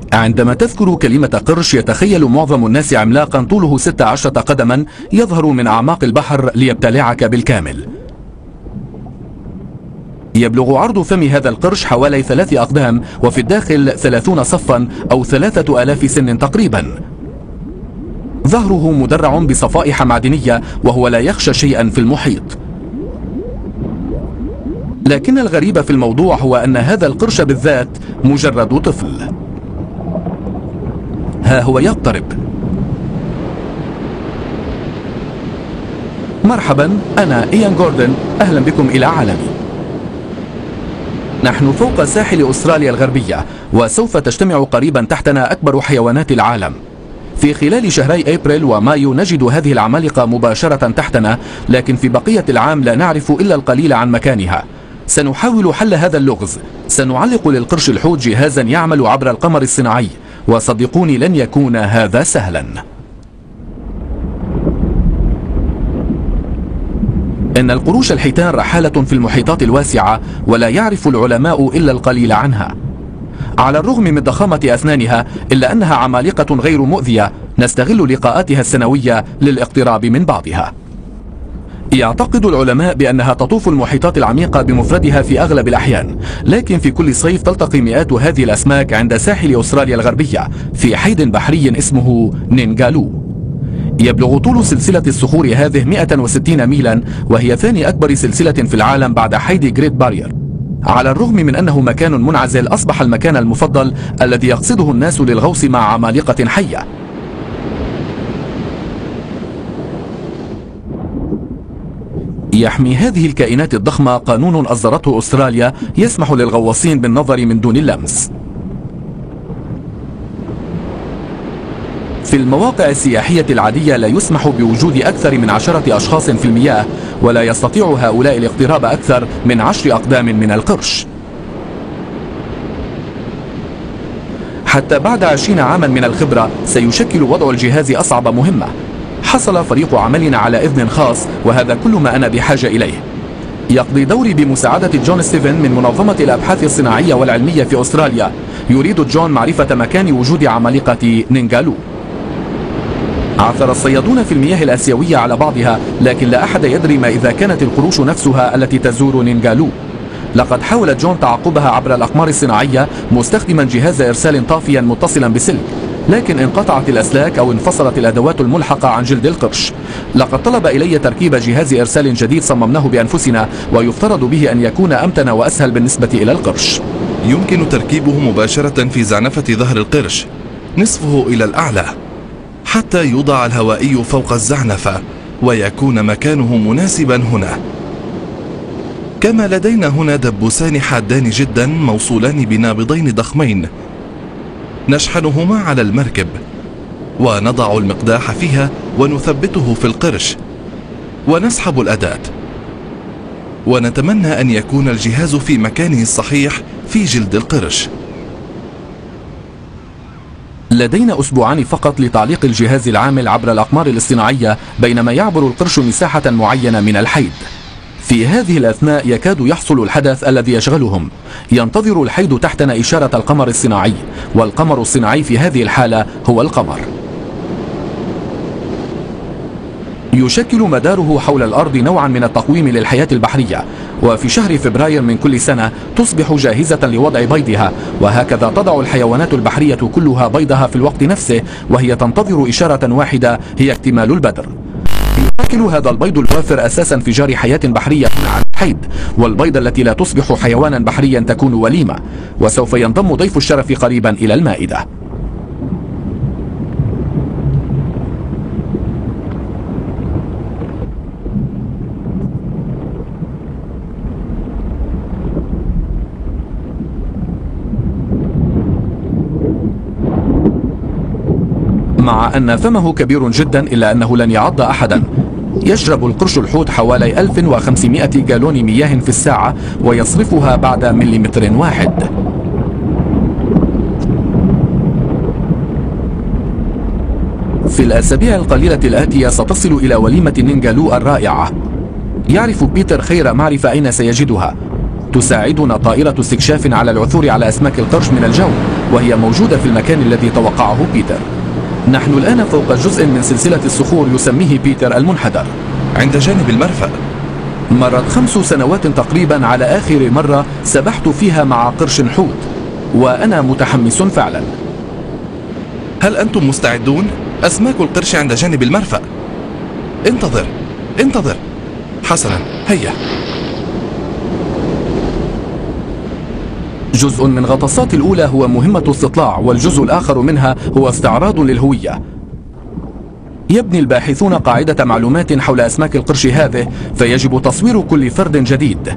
عندما تذكر كلمة قرش يتخيل معظم الناس عملاقا طوله 16 قدما يظهر من أعماق البحر ليبتلعك بالكامل. يبلغ عرض فم هذا القرش حوالي 3 أقدام، وفي الداخل 30 صفا أو 3000 سن تقريبا. ظهره مدرع بصفائح معدنية وهو لا يخشى شيئا في المحيط. لكن الغريب في الموضوع هو أن هذا القرش بالذات مجرد طفل. ها هو يقترب. مرحبا، أنا إيان جوردن، أهلا بكم إلى عالمي. نحن فوق ساحل أستراليا الغربية، وسوف تجتمع قريبا تحتنا أكبر حيوانات العالم. في خلال شهري أبريل ومايو نجد هذه العمالقة مباشرة تحتنا، لكن في بقية العام لا نعرف إلا القليل عن مكانها. سنحاول حل هذا اللغز. سنعلق للقرش الحوت جهازا يعمل عبر القمر الصناعي، وصدقوني لن يكون هذا سهلا. إن القروش الحيتان رحالة في المحيطات الواسعة، ولا يعرف العلماء إلا القليل عنها. على الرغم من ضخامة أسنانها إلا أنها عمالقة غير مؤذية، نستغل لقاءاتها السنوية للاقتراب من بعضها. يعتقد العلماء بأنها تطوف المحيطات العميقة بمفردها في أغلب الأحيان، لكن في كل صيف تلتقي مئات هذه الأسماك عند ساحل أستراليا الغربية في حيد بحري اسمه نينغالو. يبلغ طول سلسلة الصخور هذه 160 ميلا، وهي ثاني أكبر سلسلة في العالم بعد حيد جريت بارير. على الرغم من أنه مكان منعزل، أصبح المكان المفضل الذي يقصده الناس للغوص مع عمالقة حية. يحمي هذه الكائنات الضخمة قانون أصدرته أستراليا يسمح للغواصين بالنظر من دون اللمس. في المواقع السياحية العادية لا يسمح بوجود أكثر من 10 أشخاص في المياه، ولا يستطيع هؤلاء الاقتراب أكثر من 10 أقدام من القرش. حتى بعد 20 عاما من الخبرة سيشكل وضع الجهاز أصعب مهمة. حصل فريق عملنا على إذن خاص، وهذا كل ما أنا بحاجة إليه. يقضي دوري بمساعدة جون ستيفن من منظمة الأبحاث الصناعية والعلمية في أستراليا. يريد جون معرفة مكان وجود عمالقة نينغالو. عثر الصيادون في المياه الآسيوية على بعضها، لكن لا أحد يدري ما إذا كانت القروش نفسها التي تزور نينغالو. لقد حاول جون تعقبها عبر الأقمار الصناعية مستخدما جهاز إرسال طافيا متصلا بسلك، لكن انقطعت الأسلاك أو انفصلت الأدوات الملحقة عن جلد القرش. لقد طلب إلي تركيب جهاز إرسال جديد صممناه بأنفسنا، ويفترض به أن يكون أمتن وأسهل بالنسبة إلى القرش. يمكن تركيبه مباشرة في زعنفة ظهر القرش نصفه إلى الأعلى، حتى يوضع الهوائي فوق الزعنفة ويكون مكانه مناسبا هنا. كما لدينا هنا دبوسان حادان جدا موصولان بنابضين ضخمين نشحنهما على المركب، ونضع المقداح فيها ونثبته في القرش ونسحب الأداة، ونتمنى أن يكون الجهاز في مكانه الصحيح في جلد القرش. لدينا أسبوعان فقط لتعليق الجهاز العامل عبر الأقمار الاصطناعية، بينما يعبر القرش مساحة معينة من الحيد. في هذه الأثناء يكاد يحصل الحدث الذي يشغلهم. ينتظر الحيد تحتنا إشارة القمر الصناعي، والقمر الصناعي في هذه الحالة هو القمر. يشكل مداره حول الأرض نوعا من التقويم للحياة البحرية، وفي شهر فبراير من كل سنة تصبح جاهزة لوضع بيضها، وهكذا تضع الحيوانات البحرية كلها بيضها في الوقت نفسه، وهي تنتظر إشارة واحدة هي اكتمال البدر. يشكل هذا البيض الوافر أساس انفجار حياة بحرية على الحيد، والبيض التي لا تصبح حيوانا بحريا تكون وليمة، وسوف ينضم ضيف الشرف قريبا إلى المائدة. مع أن فمه كبير جدا إلا أنه لن يعض أحدا. يشرب القرش الحوت حوالي 1500 جالون مياه في الساعة، ويصرفها بعد مليمتر واحد. في الأسابيع القليلة الآتية ستصل إلى وليمة نينغالو الرائعة. يعرف بيتر خير معرفة أين سيجدها. تساعدنا طائرة استكشاف على العثور على أسماك القرش من الجو، وهي موجودة في المكان الذي توقعه بيتر. نحن الآن فوق جزء من سلسلة الصخور يسميه بيتر المنحدر عند جانب المرفأ. مرت 5 سنوات تقريبا على آخر مرة سبحت فيها مع قرش حوت، وأنا متحمس فعلا. هل أنتم مستعدون؟ أسماك القرش عند جانب المرفأ. انتظر. حسنا، هيا. جزء من غطاسات الأولى هو مهمة استطلاع، والجزء الآخر منها هو استعراض للهوية. يبني الباحثون قاعدة معلومات حول أسماك القرش هذه، فيجب تصوير كل فرد جديد.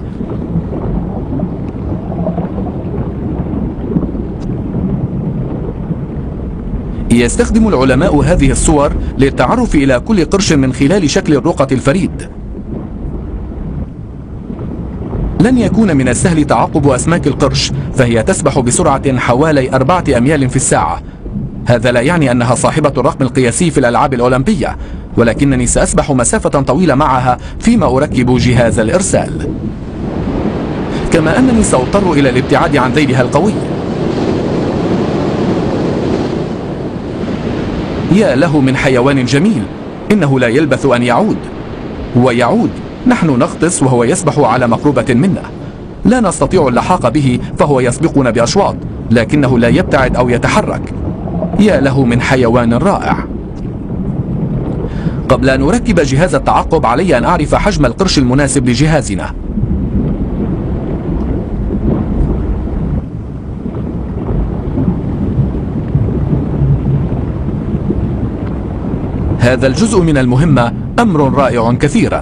يستخدم العلماء هذه الصور للتعرف إلى كل قرش من خلال شكل الرقعة الفريد. لن يكون من السهل تعقب أسماك القرش، فهي تسبح بسرعة حوالي 4 أميال في الساعة. هذا لا يعني أنها صاحبة الرقم القياسي في الألعاب الأولمبية، ولكنني سأسبح مسافة طويلة معها فيما أركب جهاز الإرسال، كما أنني سأضطر إلى الابتعاد عن ذيلها القوي. يا له من حيوان جميل، إنه لا يلبث أن يعود. نحن نغطس وهو يسبح على مقربة منا. لا نستطيع اللحاق به، فهو يسبقنا بأشواط، لكنه لا يبتعد أو يتحرك. يا له من حيوان رائع. قبل أن أركب جهاز التعقب علي أن أعرف حجم القرش المناسب لجهازنا. هذا الجزء من المهمة أمر رائع كثيرا.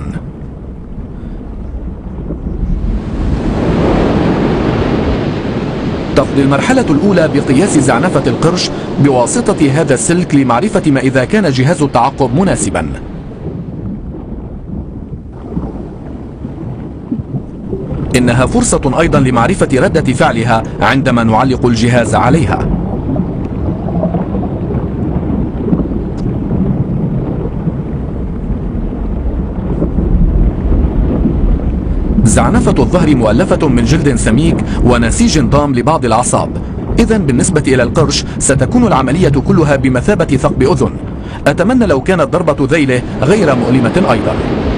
تقضي المرحلة الأولى بقياس زعنفة القرش بواسطة هذا السلك لمعرفة ما إذا كان جهاز التعقب مناسبا. إنها فرصة أيضا لمعرفة ردة فعلها عندما نعلق الجهاز عليها. زعنفة الظهر مؤلفة من جلد سميك ونسيج ضام لبعض الأعصاب. إذن بالنسبة إلى القرش ستكون العملية كلها بمثابة ثقب أذن. أتمنى لو كانت ضربة ذيله غير مؤلمة أيضا.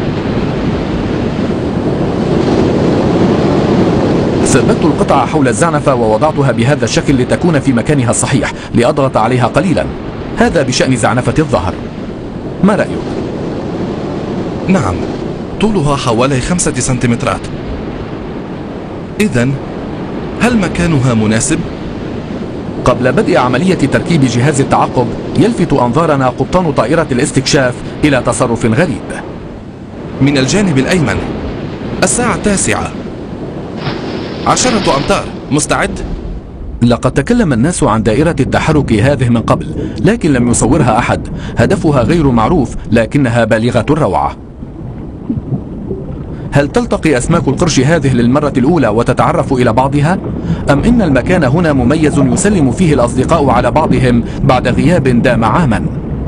ثبت القطعة حول الزعنفة ووضعتها بهذا الشكل لتكون في مكانها الصحيح، لأضغط عليها قليلا. هذا بشأن زعنفة الظهر. ما رأيك؟ نعم، طولها حوالي 5 سنتيمترات. إذن هل مكانها مناسب؟ قبل بدء عملية تركيب جهاز التعقب يلفت أنظارنا قبطان طائرة الاستكشاف إلى تصرف غريب. من الجانب الأيمن. الساعة 9. 10 أمتار. مستعد؟ لقد تكلم الناس عن دائرة التحرك هذه من قبل، لكن لم يصورها أحد. هدفها غير معروف، لكنها بالغة الروعة. هل تلتقي أسماك القرش هذه للمرة الأولى وتتعرف إلى بعضها؟ أم إن المكان هنا مميز يسلم فيه الأصدقاء على بعضهم بعد غياب دام عاما؟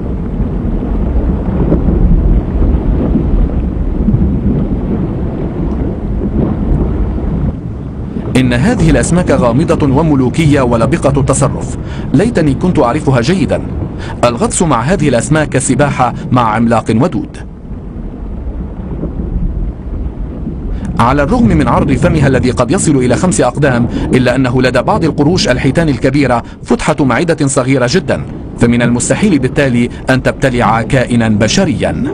إن هذه الأسماك غامضة وملوكية ولبقة التصرف. ليتني كنت أعرفها جيدا. الغطس مع هذه الأسماك كالسباحة مع عملاق ودود. على الرغم من عرض فمها الذي قد يصل إلى 5 أقدام، إلا أنه لدى بعض القروش الحيتان الكبيرة فتحة معدة صغيرة جدا، فمن المستحيل بالتالي أن تبتلع كائنا بشريا.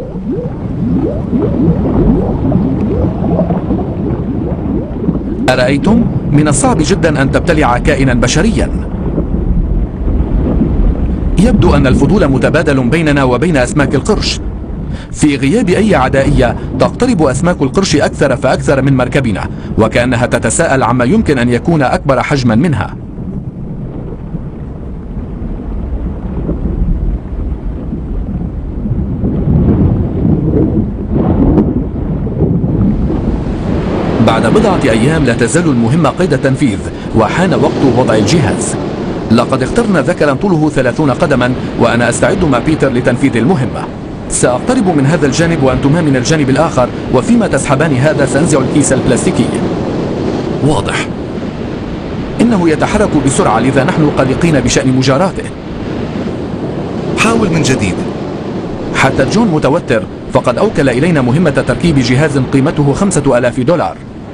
أرأيتم؟ من الصعب جدا أن تبتلع كائنا بشريا. يبدو أن الفضول متبادل بيننا وبين أسماك القرش. في غياب أي عدائية تقترب أسماك القرش أكثر فأكثر من مركبنا، وكأنها تتساءل عما يمكن أن يكون أكبر حجما منها. بعد بضعة أيام لا تزال المهمة قيد التنفيذ، وحان وقت وضع الجهاز. لقد اخترنا ذكرا طوله 30 قدما، وأنا أستعد مع بيتر لتنفيذ المهمة. سأقترب من هذا الجانب وأنتما من الجانب الآخر، وفيما تسحبان هذا سأنزع الكيس البلاستيكي. واضح. إنه يتحرك بسرعة، لذا نحن قلقين بشأن مجاراته. حاول من جديد. حتى جون متوتر، فقد أوكل إلينا مهمة تركيب جهاز قيمته $5000.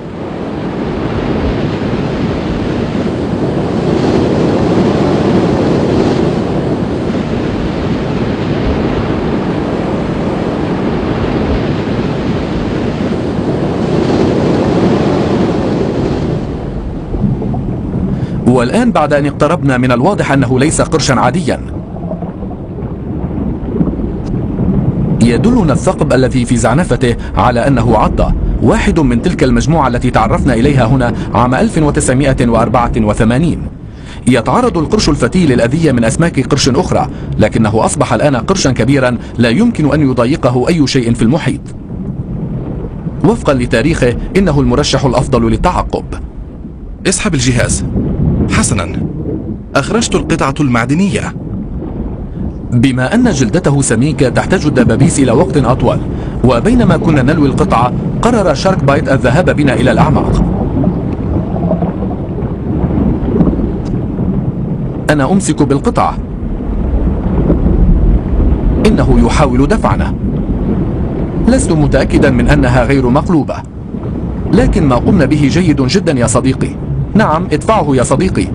والآن بعد أن اقتربنا، من الواضح أنه ليس قرشا عاديا. يدلنا الثقب الذي في زعنفته على أنه عضة، واحد من تلك المجموعة التي تعرفنا إليها هنا عام 1984. يتعرض القرش الفتي للأذية من أسماك قرش أخرى، لكنه أصبح الآن قرشا كبيرا لا يمكن أن يضايقه أي شيء في المحيط. وفقا لتاريخه إنه المرشح الأفضل للتعقب. اسحب الجهاز. حسنا، أخرجت القطعة المعدنية. بما أن جلدته سميكة تحتاج الدبابيس إلى وقت أطول، وبينما كنا نلوي القطعة قرر شارك بايت الذهاب بنا إلى الأعماق. أنا أمسك بالقطعة. إنه يحاول دفعنا. لست متأكدا من أنها غير مقلوبة، لكن ما قمنا به جيد جدا يا صديقي. نعم، ادفعه يا صديقي.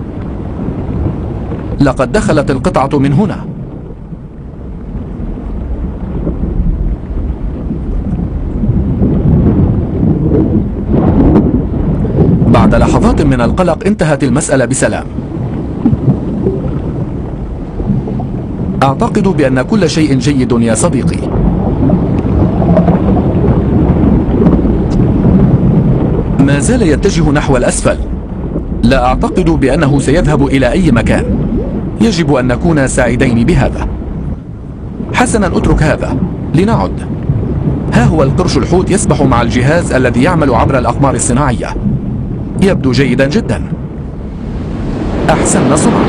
لقد دخلت القطعة من هنا. بعد لحظات من القلق انتهت المسألة بسلام. أعتقد بأن كل شيء جيد يا صديقي. ما زال يتجه نحو الأسفل. لا أعتقد بأنه سيذهب إلى أي مكان. يجب أن نكون سعيدين بهذا. حسنا، أترك هذا لنعد. ها هو القرش الحوت يسبح مع الجهاز الذي يعمل عبر الأقمار الصناعية. يبدو جيدا جدا. أحسن صنعا.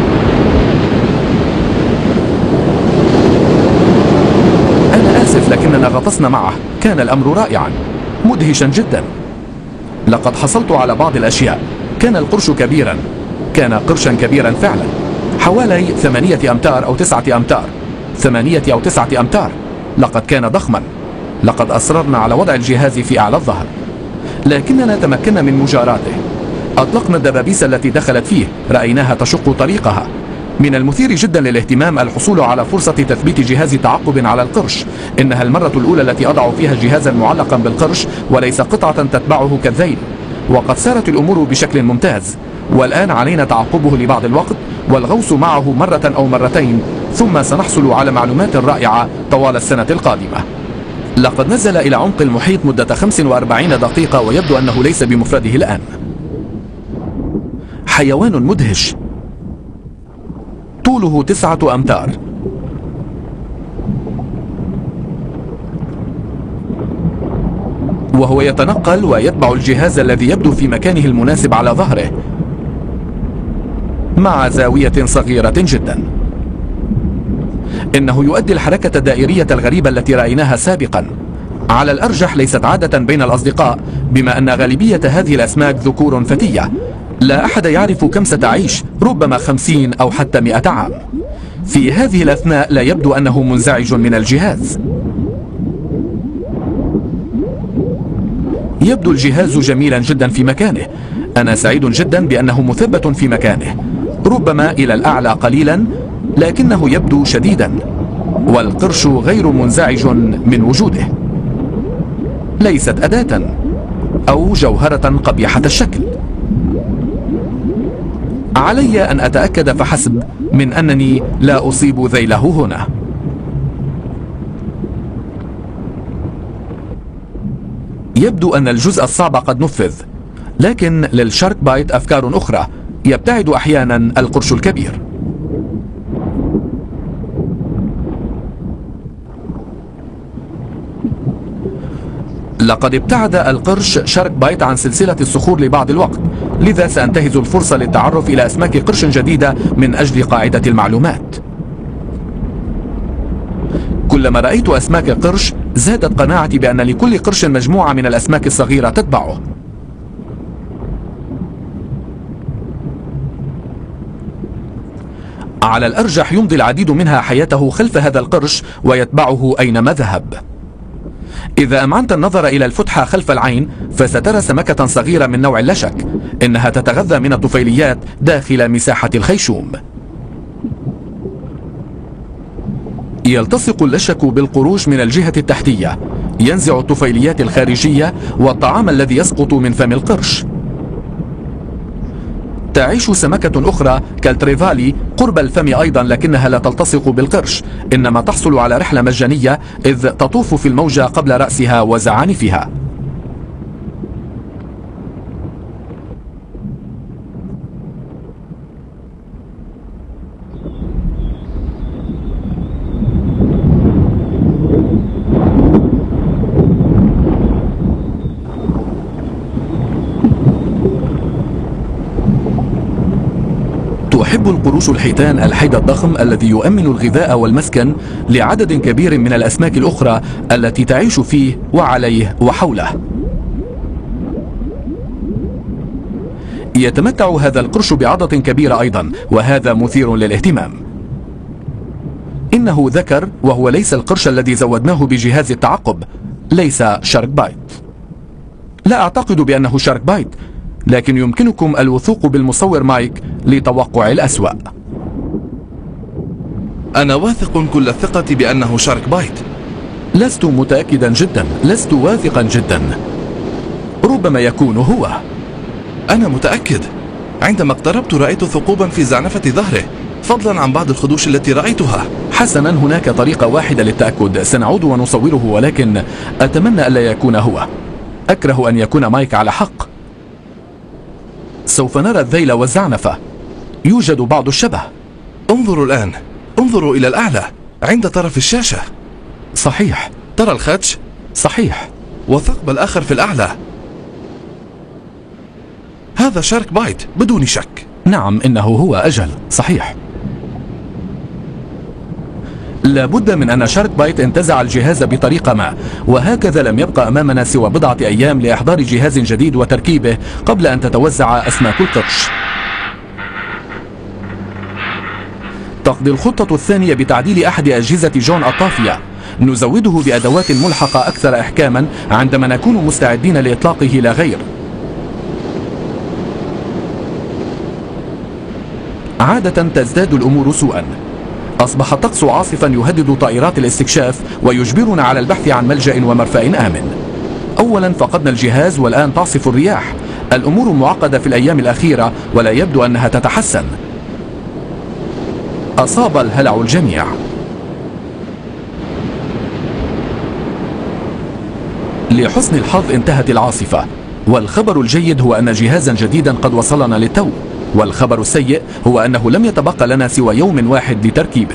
أنا آسف، لكننا غطسنا معه. كان الأمر رائعا، مدهشا جدا. لقد حصلت على بعض الأشياء. كان القرش كبيرا. كان قرشا كبيرا فعلا، حوالي 8 أمتار أو 9 أمتار. 8 أو 9 أمتار. لقد كان ضخما. لقد أصررنا على وضع الجهاز في أعلى الظهر، لكننا تمكنا من مجاراته. أطلقنا الدبابيس التي دخلت فيه، رأيناها تشق طريقها. من المثير جدا للاهتمام الحصول على فرصة تثبيت جهاز تعقب على القرش. إنها المرة الأولى التي أضع فيها جهازا معلقا بالقرش وليس قطعة تتبعه كالذيل. وقد سارت الأمور بشكل ممتاز، والآن علينا تعقبه لبعض الوقت والغوص معه مرة أو مرتين، ثم سنحصل على معلومات رائعة طوال السنة القادمة. لقد نزل إلى عمق المحيط مدة 45 دقيقة، ويبدو أنه ليس بمفرده الآن. حيوان مدهش، طوله 9 أمتار. وهو يتنقل ويتبع الجهاز الذي يبدو في مكانه المناسب على ظهره، مع زاوية صغيرة جدا. إنه يؤدي الحركة الدائرية الغريبة التي رأيناها سابقا. على الأرجح ليست عادة بين الأصدقاء، بما أن غالبية هذه الأسماك ذكور فتية. لا أحد يعرف كم ستعيش، ربما 50 أو حتى 100 عام. في هذه الأثناء لا يبدو أنه منزعج من الجهاز. يبدو الجهاز جميلا جدا في مكانه. أنا سعيد جدا بأنه مثبت في مكانه، ربما إلى الأعلى قليلا، لكنه يبدو شديدا. والقرش غير منزعج من وجوده. ليست أداة أو جوهرة قبيحة الشكل. علي أن أتأكد فحسب من أنني لا أصيب ذيله هنا. يبدو أن الجزء الصعب قد نفذ، لكن للشارك بايت أفكار أخرى. يبتعد أحيانا القرش الكبير. لقد ابتعد القرش شارك بايت عن سلسلة الصخور لبعض الوقت، لذا سأنتهز الفرصة للتعرف إلى أسماك قرش جديدة من أجل قاعدة المعلومات. كلما رأيت أسماك قرش زادت قناعتي بأن لكل قرش مجموعة من الأسماك الصغيرة تتبعه. على الأرجح يمضي العديد منها حياته خلف هذا القرش ويتبعه أينما ذهب. إذا أمعنت النظر إلى الفتحة خلف العين فسترى سمكة صغيرة من نوع اللشك، إنها تتغذى من الطفيليات داخل مساحة الخيشوم. يلتصق اللشك بالقروش من الجهة التحتية، ينزع الطفيليات الخارجية والطعام الذي يسقط من فم القرش. تعيش سمكة أخرى كالتريفالي قرب الفم أيضا، لكنها لا تلتصق بالقرش، إنما تحصل على رحلة مجانية إذ تطوف في الموجة قبل رأسها وزعانفها. تحب القروش الحيتان الحيد الضخم الذي يؤمن الغذاء والمسكن لعدد كبير من الأسماك الأخرى التي تعيش فيه وعليه وحوله. يتمتع هذا القرش بعضة كبيرة أيضا، وهذا مثير للاهتمام. إنه ذكر، وهو ليس القرش الذي زودناه بجهاز التعقب، ليس شارك بايت. لا أعتقد بأنه شارك بايت، لكن يمكنكم الوثوق بالمصور مايك لتوقع الأسوأ. أنا واثق كل الثقة بأنه شارك بايت. لست متأكدا جدا، لست واثقا جدا. ربما يكون هو. أنا متأكد. عندما اقتربت رأيت ثقوبا في زعنفة ظهره، فضلا عن بعض الخدوش التي رأيتها. حسنا، هناك طريقة واحدة للتأكد، سنعود ونصوره، ولكن أتمنى ألا يكون هو. أكره أن يكون مايك على حق. سوف نرى الذيل والزعنفة، يوجد بعض الشبه. انظروا الآن، انظروا إلى الأعلى عند طرف الشاشة. صحيح. ترى الخدش؟ صحيح. والثقب الآخر في الأعلى. هذا شارك بايت بدون شك. نعم، إنه هو. أجل، صحيح. لابد من أن شارك بايت انتزع الجهاز بطريقة ما، وهكذا لم يبقى أمامنا سوى بضعة أيام لإحضار جهاز جديد وتركيبه قبل أن تتوزع أسماك القرش. تقضي الخطة الثانية بتعديل أحد أجهزة جون الطافية، نزوده بأدوات ملحقة أكثر إحكاما عندما نكون مستعدين لإطلاقه لا غير. عادة تزداد الأمور سوءا. أصبح الطقس عاصفا يهدد طائرات الاستكشاف ويجبرنا على البحث عن ملجأ ومرفأ آمن. أولا فقدنا الجهاز والآن تعصف الرياح. الأمور معقدة في الأيام الأخيرة ولا يبدو أنها تتحسن. أصاب الهلع الجميع. لحسن الحظ انتهت العاصفة، والخبر الجيد هو أن جهازا جديدا قد وصلنا للتو، والخبر السيء هو أنه لم يتبقى لنا سوى يوم واحد لتركيبه.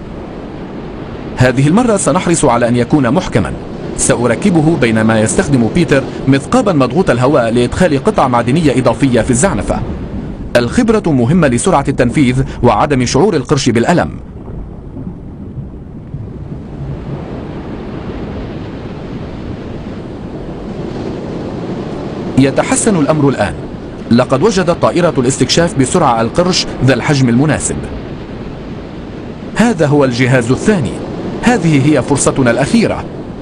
هذه المرة سنحرص على أن يكون محكما. سأركبه بينما يستخدم بيتر مثقابا مضغوط الهواء لإدخال قطع معدنية إضافية في الزعنفة. الخبرة مهمة لسرعة التنفيذ وعدم شعور القرش بالألم. يتحسن الأمر الآن. لقد وجدت طائرة الاستكشاف بسرعة القرش ذا الحجم المناسب. هذا هو الجهاز الثاني. هذه هي فرصتنا الأخيرة.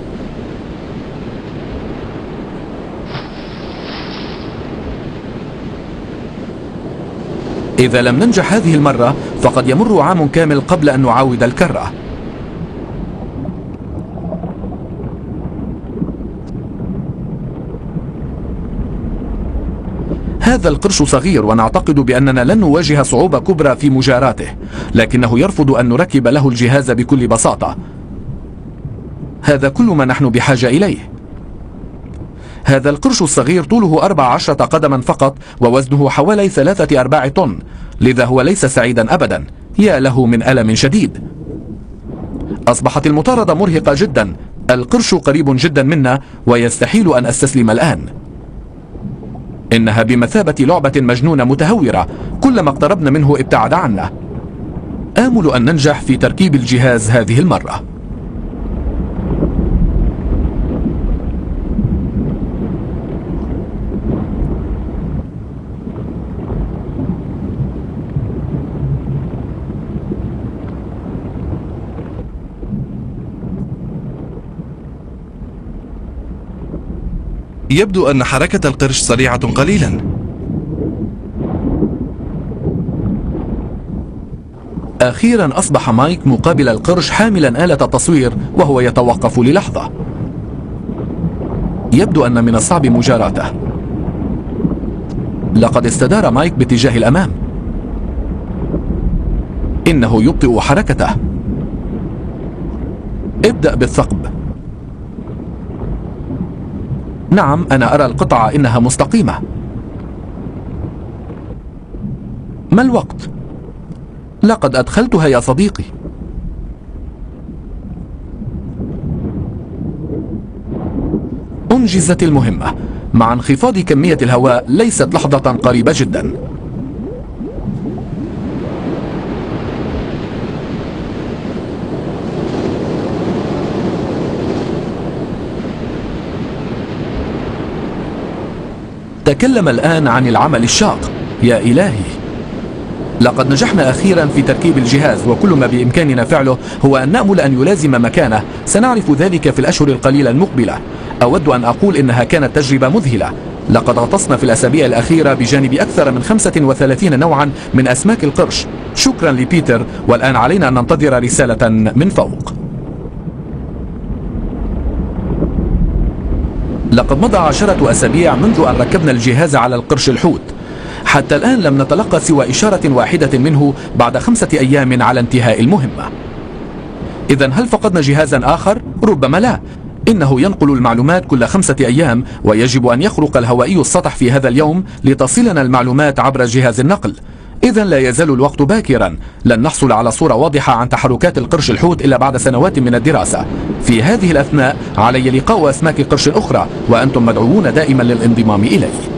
إذا لم ننجح هذه المرة فقد يمر عام كامل قبل أن نعاود الكرة. هذا القرش صغير، ونعتقد بأننا لن نواجه صعوبة كبرى في مجاراته، لكنه يرفض أن نركب له الجهاز بكل بساطة. هذا كل ما نحن بحاجة إليه. هذا القرش الصغير طوله 14 قدما فقط، ووزنه حوالي 3/4 طن، لذا هو ليس سعيدا أبدا. يا له من ألم شديد. أصبحت المطاردة مرهقة جدا. القرش قريب جدا منا ويستحيل أن أستسلم الآن. إنها بمثابة لعبة مجنونة متهورة، كلما اقتربنا منه ابتعد عنا. آمل أن ننجح في تركيب الجهاز هذه المرة. يبدو أن حركة القرش سريعة قليلا. أخيرا أصبح مايك مقابل القرش حاملا آلة التصوير وهو يتوقف للحظة. يبدو أن من الصعب مجاراته. لقد استدار مايك باتجاه الأمام. إنه يبطئ حركته. ابدأ بالثقب. نعم، أنا أرى القطعة إنها مستقيمة. ما الوقت؟ لقد أدخلتها يا صديقي. أنجزت المهمة. مع انخفاض كمية الهواء ليست لحظة قريبة جدا. تكلم الآن عن العمل الشاق. يا إلهي، لقد نجحنا أخيرا في تركيب الجهاز، وكل ما بإمكاننا فعله هو أن نأمل أن يلازم مكانه. سنعرف ذلك في الأشهر القليلة المقبلة. أود أن أقول إنها كانت تجربة مذهلة. لقد غطسنا في الأسابيع الأخيرة بجانب أكثر من 35 نوعا من أسماك القرش. شكرا لبيتر، والآن علينا أن ننتظر رسالة من فوق. لقد مضى 10 أسابيع منذ أن ركبنا الجهاز على القرش الحوت. حتى الآن لم نتلقى سوى إشارة واحدة منه بعد 5 أيام على انتهاء المهمة. إذن هل فقدنا جهازا آخر؟ ربما لا. إنه ينقل المعلومات كل 5 أيام، ويجب أن يخرق الهوائي السطح في هذا اليوم لتصلنا المعلومات عبر جهاز النقل. إذن لا يزال الوقت باكرا. لن نحصل على صورة واضحة عن تحركات القرش الحوت إلا بعد سنوات من الدراسة. في هذه الأثناء علي لقاء أسماك قرش أخرى، وأنتم مدعوون دائما للانضمام إلي.